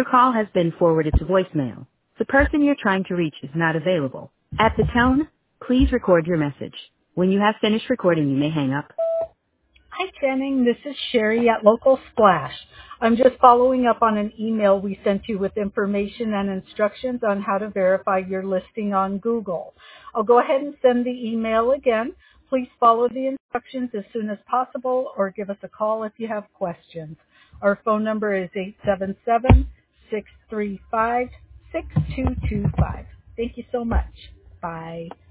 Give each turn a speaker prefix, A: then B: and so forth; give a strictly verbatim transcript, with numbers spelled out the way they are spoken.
A: call has been forwarded to voicemail. The person you're trying to reach is not available. At the tone, please record your message. When you have finished recording, you may hang up.
B: Hi, Channing. This is Sherry at Local Splash. I'm just following up on an email we sent you with information and instructions on how to verify your listing on Google. I'll go ahead and send the email again. Please follow the instructions as soon as possible or give us a call if you have questions. Our phone number is eight seven seven, six three five, six two two five. Thank you so much. Bye.